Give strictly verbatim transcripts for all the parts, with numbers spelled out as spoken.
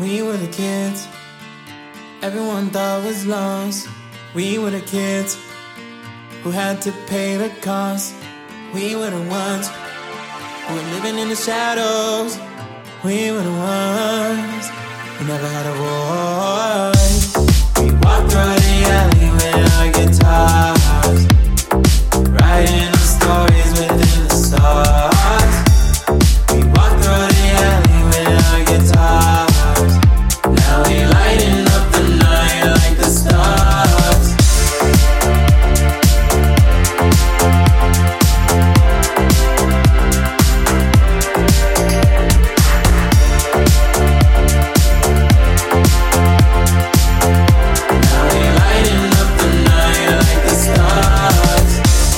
We were the kids everyone thought was lost. We were the kids who had to pay the cost. We were the ones who were living in the shadows. We were the ones who never had a voice. We walked through the alley with our guitars, writing our stories within the stars. We walked through the alley with our guitars. Now we lighting up the night like the stars. Now we lighting up the night like the stars.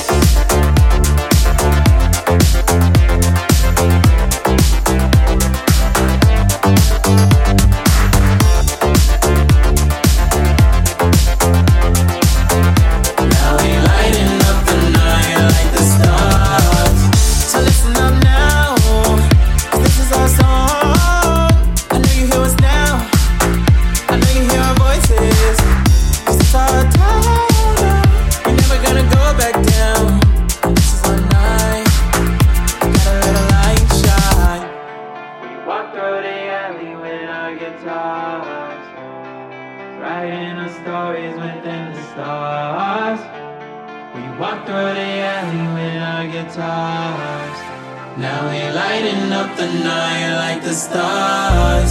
Now we lighting up the night like the stars. So listen up now, 'cause this is our song. I know you hear us now, I know you hear our voices, 'cause it's our time. We're never gonna go back down. This is our night, gotta let a light shine. We walk through the alley with our guitars, writing our stories within the stars. We walk through the alley with our guitars. Now we lighting up the night like the stars.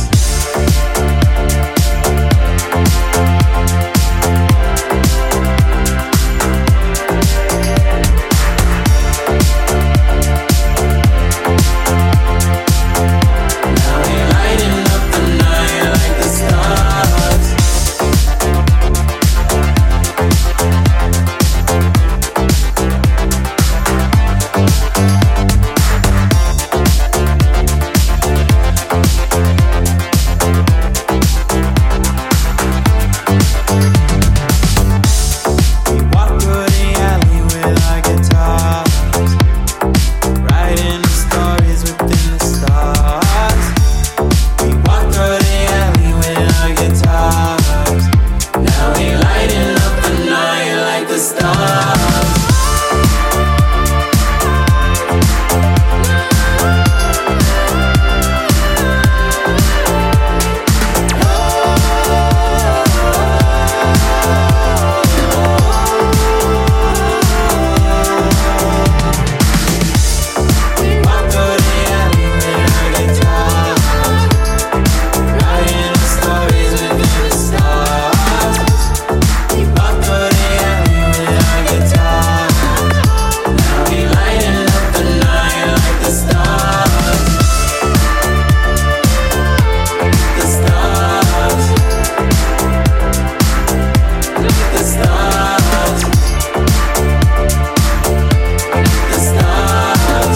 Now we lighting up the night like the stars. We walk through the alley with our guitars, writing the stories within the stars. We walk through the alley with our guitars. Now we lighting up the night like the stars. We walk through the alley with our guitars, writing the stories within the stars. We walk through the alley with our guitars. Now we lighting up the night like the stars. The stars. Look at the stars. The stars.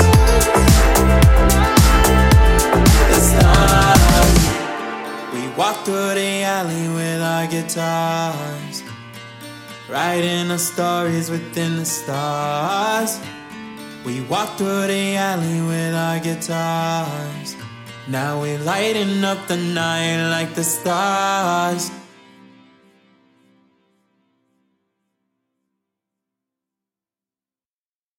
The stars. We walk through the alley with our guitars, writing our stories within the stars. We walk through the alley with our guitars. Now we lighting up the night like the stars.